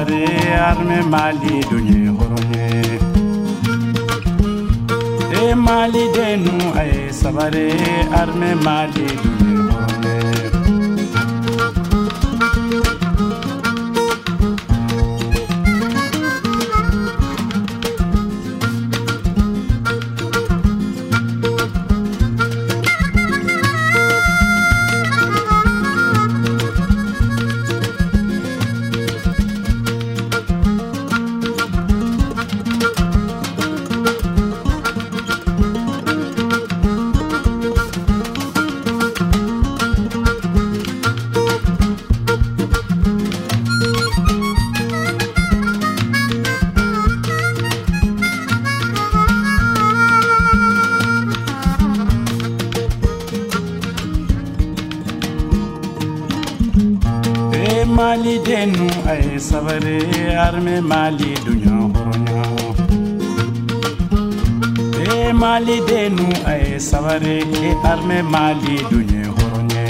sabare arme mali dunye horonye e mali denu ay sabare arme mali dunye horonye mali denu ay sabare arme mali dunya horonya e mali denu ay sabare arme mali dunya horonye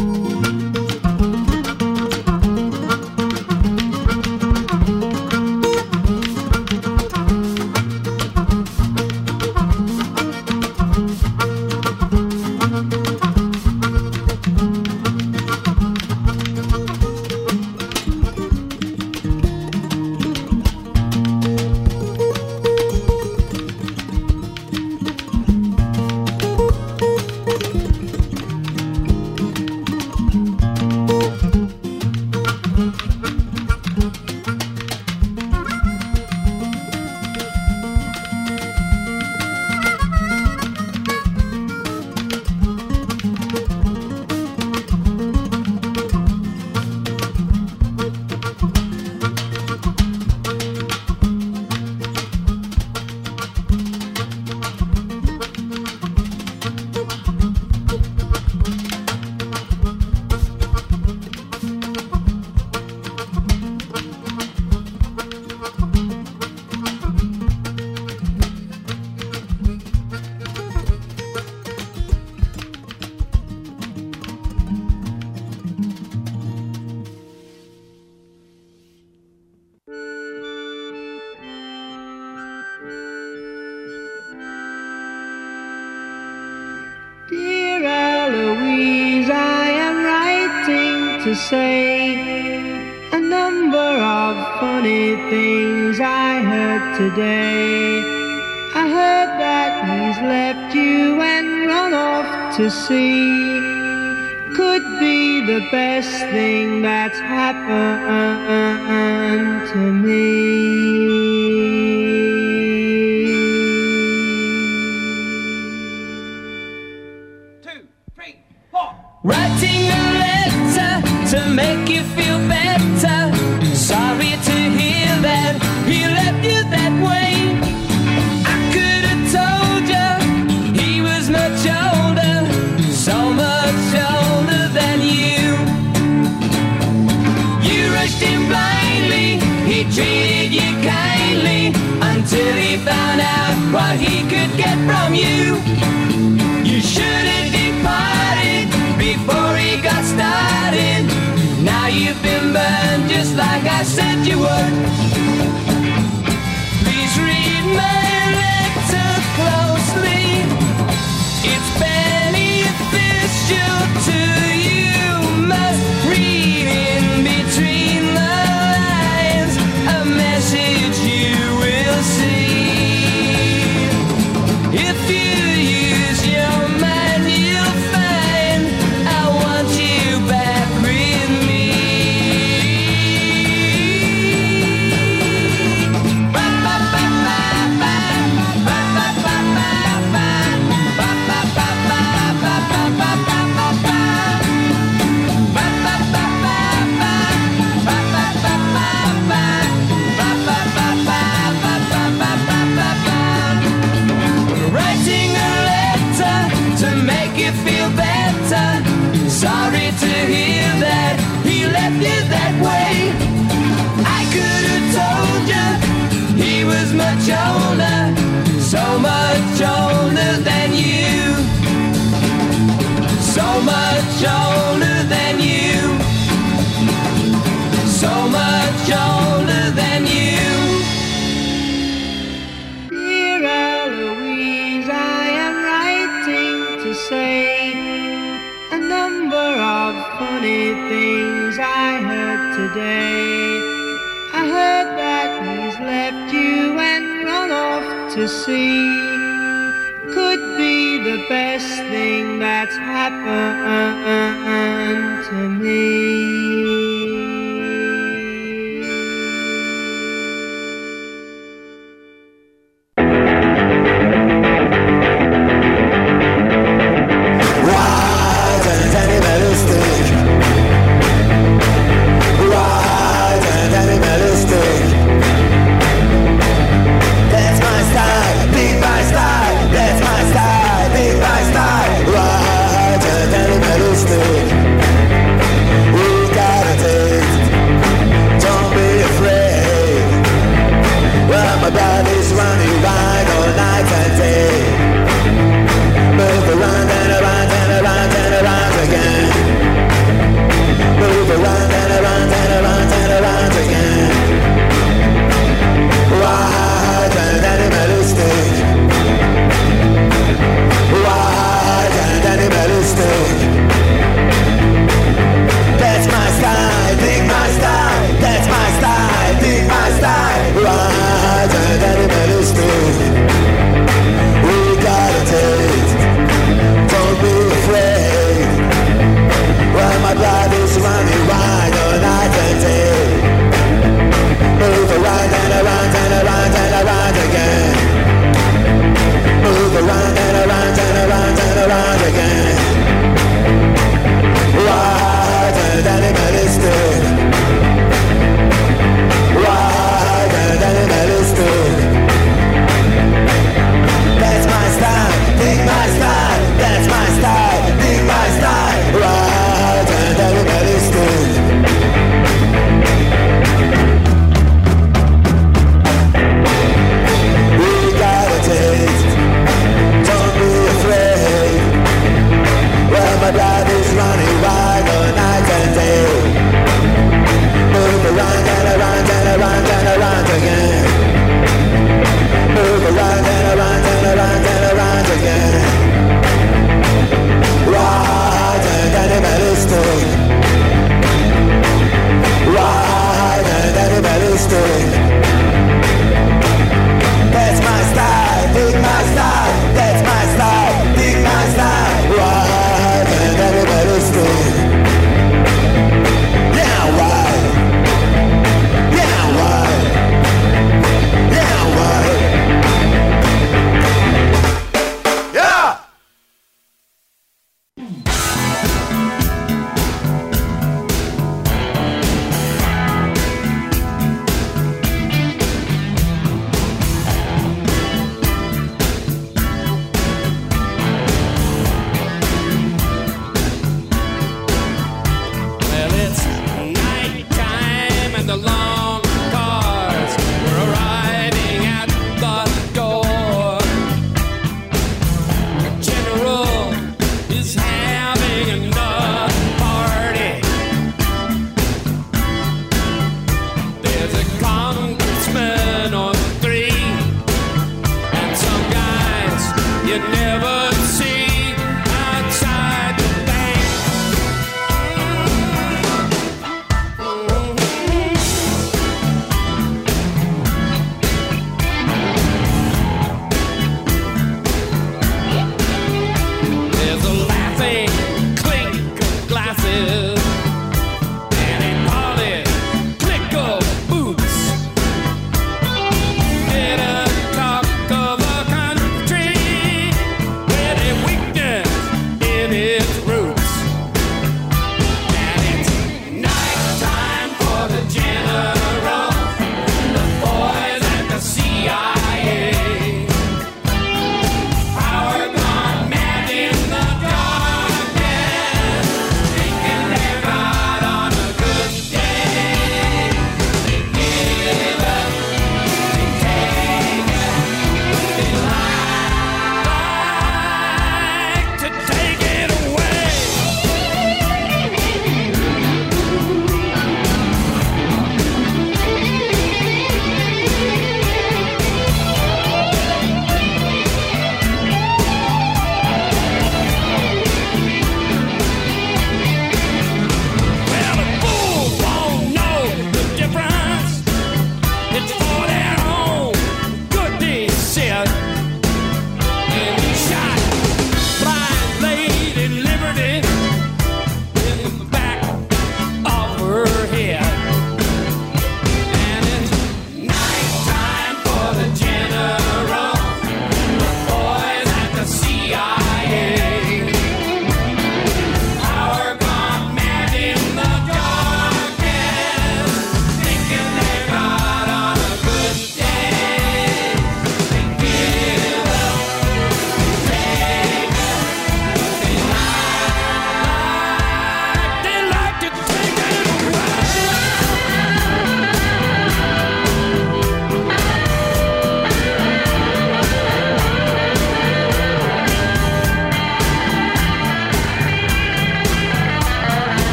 to say a number of funny things I heard today. I heard that he's left you and run off to sea. Could be the best thing that's happened to me. Writing a letter to make you feel better. Sorry to hear that he left you that way. I could have told you he was much older, so much older than you. You rushed him blindly, he treated you kindly, until he found out what he could get from you. You should have departed before he got started. Now you've been burned just like I said you would. Please read my letter closely. It's beneficial to you. Must read in between the lines a message you will see. If you use your mind, you'll find I want you back with me. Writing a letter to make you feel better. Sorry to hear that he left you that way. I could have told you he was much older, so much older than you. So much older than you. So much older today. I heard that he's left you and run off to sea. Could be the best thing that's happened to me.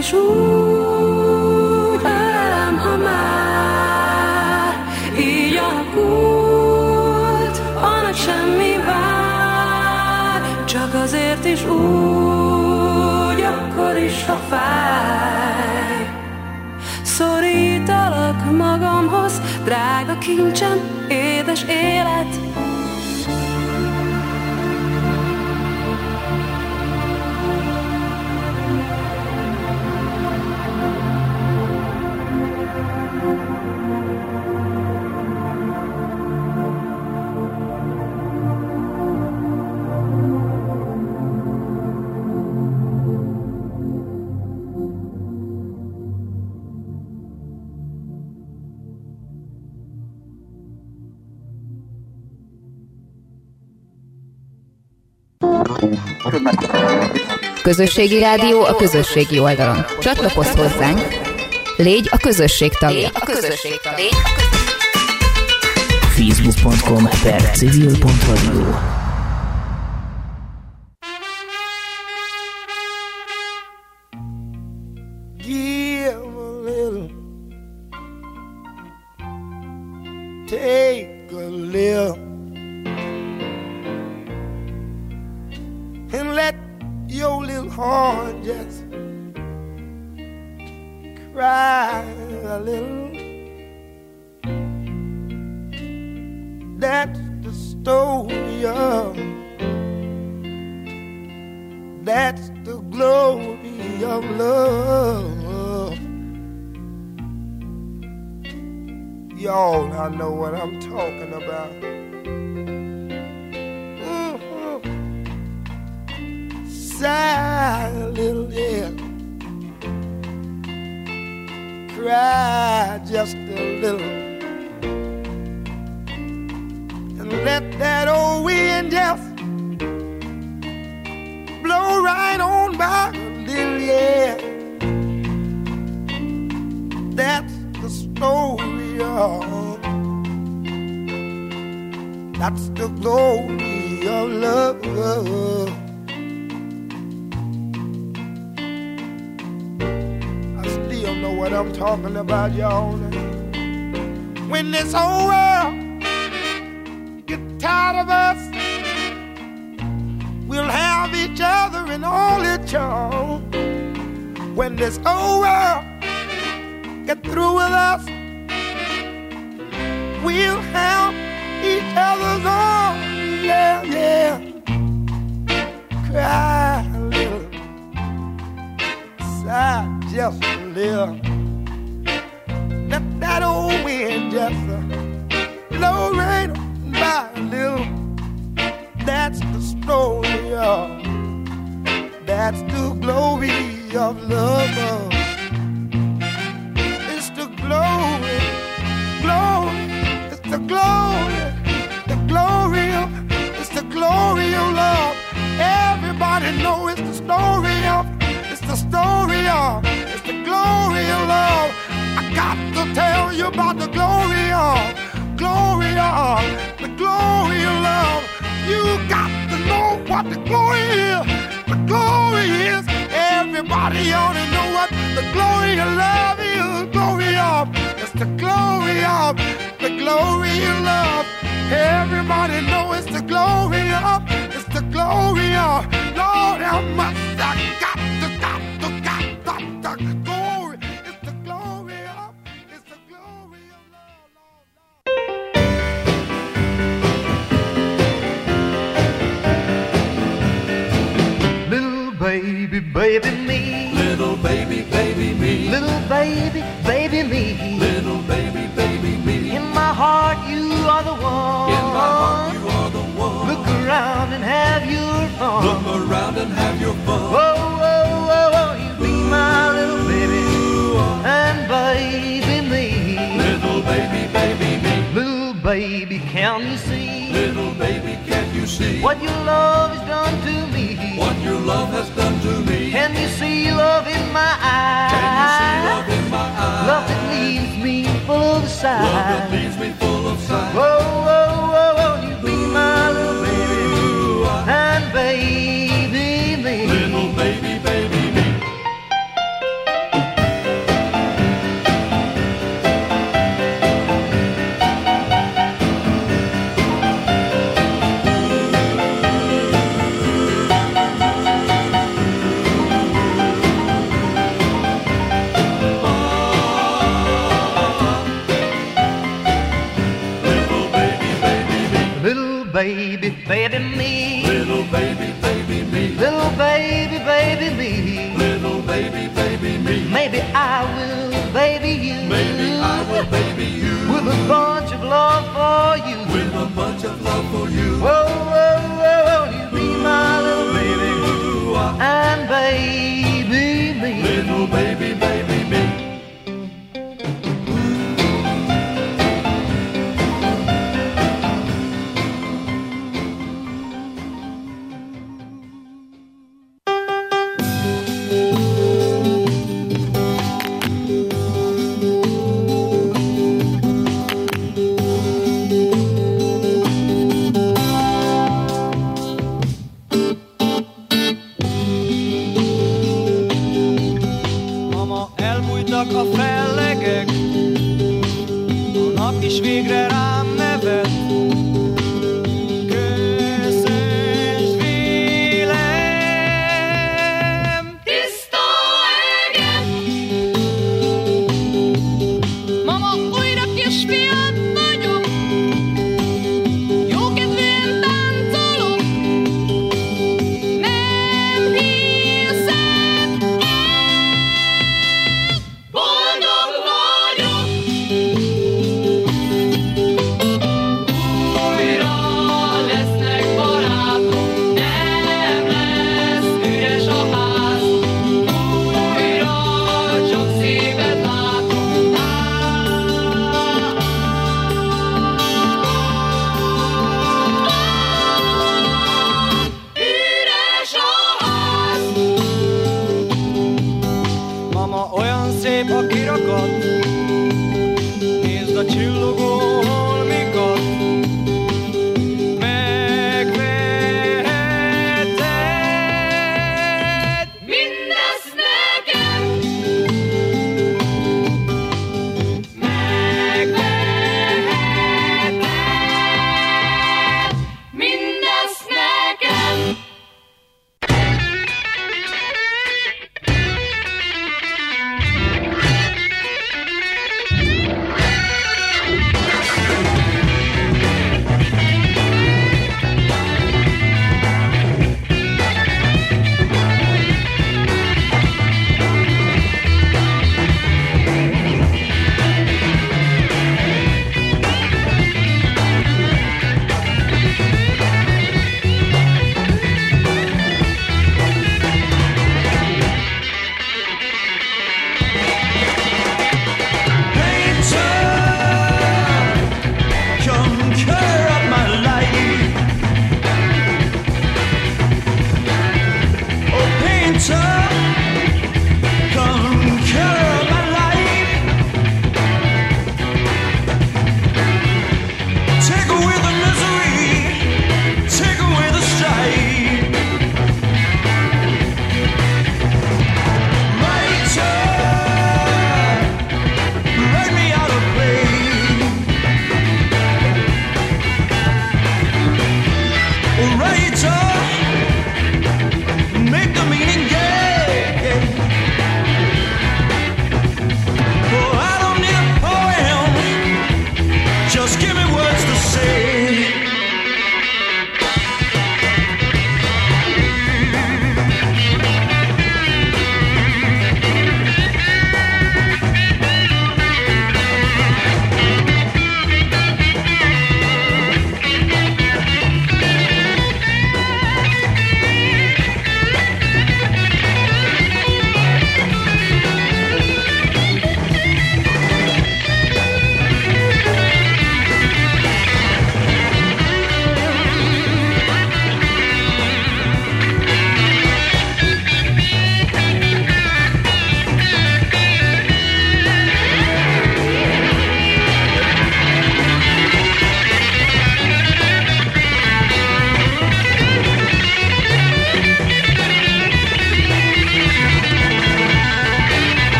is úgy ölelem, ha már így alakult, a nagy semmi vár, csak azért is úgy, akkor is, ha fáj. Szorítalak magamhoz, drága kincsem, édes élet. Közösségi rádió a közösségi oldalon. Csatlakozz hozzánk, légy a közösség tagja. Facebook.com/civil.radio. Give a little, take a little, and let your little heart just cry a little. That's the story of, that's the glory of love. Y'all, I know what I'm talking about. Sigh a little, yeah. Cry just a little. And let that old wind just blow right on by a little, yeah. That's the story of, that's the glory of love. Know what I'm talking about, y'all. When this whole world get tired of us, we'll have each other and all its charm. When this whole world get through with us, we'll have each other's arms. Yeah, yeah. Cry a little, sigh just a little. Let that old wind just blow right by a little. That's the story of, that's the glory of love. It's the glory, glory, it's the glory of, it's the glory of love. Everybody know it's the story of, it's the story of, it's the glory of love. I got to tell you about the glory of, the glory of love. You got to know what the glory is. The glory is, everybody ought to know what the glory of love is. The glory of, it's the glory of, the glory of love. Everybody know it's the glory of, it's the glory of. Lord, how much I got the glory. It's the glory of, it's the glory of love. Little baby, baby me. Little baby, baby me. Little baby, baby me. Little baby, baby me. In my heart you are the one. In my heart you are the one. Look around and have your fun. Look around and have your fun. Whoa, whoa, whoa, whoa, you be my little baby. And baby me. Little baby, baby me. Little baby, can you see? Little baby, can you see? What your love has done to me. What your love has done to me. Can you see love in my eyes? Can you see love in my eyes? Love that leaves me full of sighs. Love that leaves me full of sighs. Whoa, whoa, whoa, whoa, you be my little baby. And baby me. Little baby, baby me. baby, baby me. Little baby, baby me. Little baby, baby me. Little baby, baby me. Maybe I will baby you. Maybe I will baby you. With a bunch of love for you. With a bunch of love for you. Whoa, whoa, whoa, won't you be my little baby? And baby me. Little baby, baby me.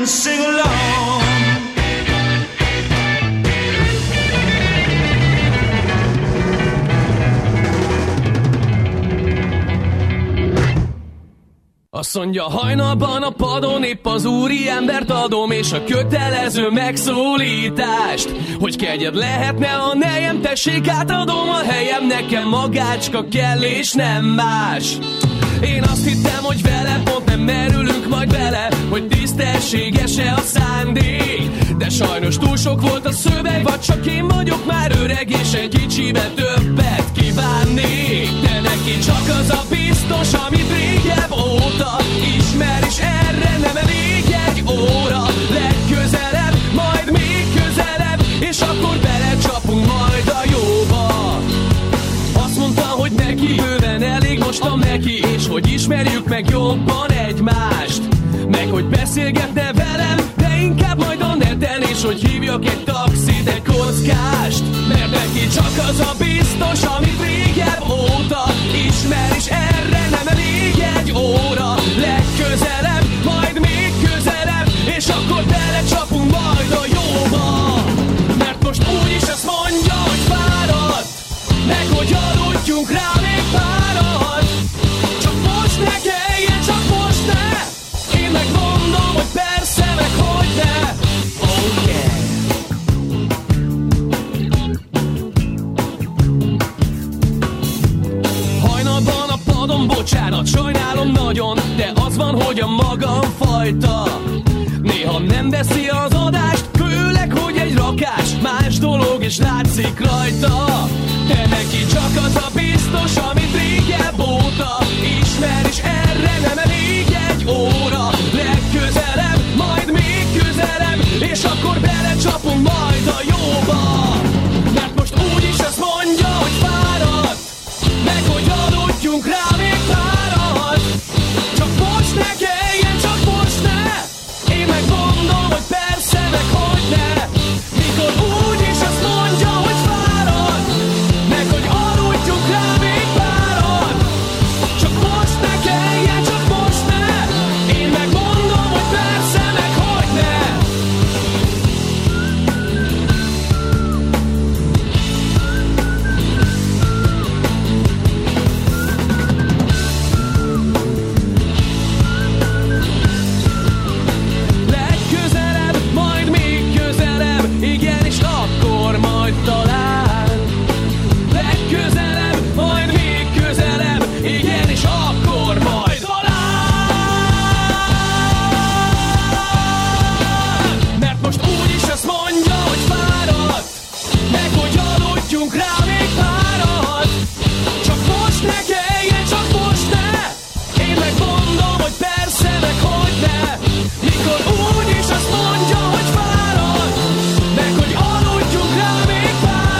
sing along. Azt mondja, hajnalban a padon épp az úri embert adom, és a kötelező megszólítást, hogy kegyed lehetne, ha nejem, tessék, átadom a helyem, nekem magácska kell és nem más. Én azt hittem, hogy vele pont nem merülünk majd bele, hogy tisztességes-e a szándék, de sajnos túl sok volt a szöveg, vagy csak én vagyok már öreg, és egy kicsibe többet kívánnék. De neki csak az a biztos, amit régebb óta ismer, és erre nem elég egy óra. Legközelebb, majd még közelebb, és akkor belecsapunk majd a jóba. Azt mondta, hogy neki bőven elég most a neki, és hogy ismerjük meg jobban egymást, meg hogy beszélgetne velem, de inkább majd a neten, és hogy hívjak egy taxit, egy kockást. Mert neki csak az a biztos, amit régebb óta ismer, és erre nem elég egy óra. Legközelebb, majd még közelebb, és akkor belecsapunk majd a jóba. Mert most úgyis azt mondja, hogy fáradt, meg hogy aludjunk rá még párat. Csak most ne kelljen, csak most ne. Én megmondom, hogy persze, meg hogy ne. Okay. Hajnalban a padon, bocsánat, sajnálom nagyon, de az van, hogy a magam fajta néha nem veszi az adást, főleg, hogy egy rakás más dolog, és látszik rajta. De neki csak az a biztos,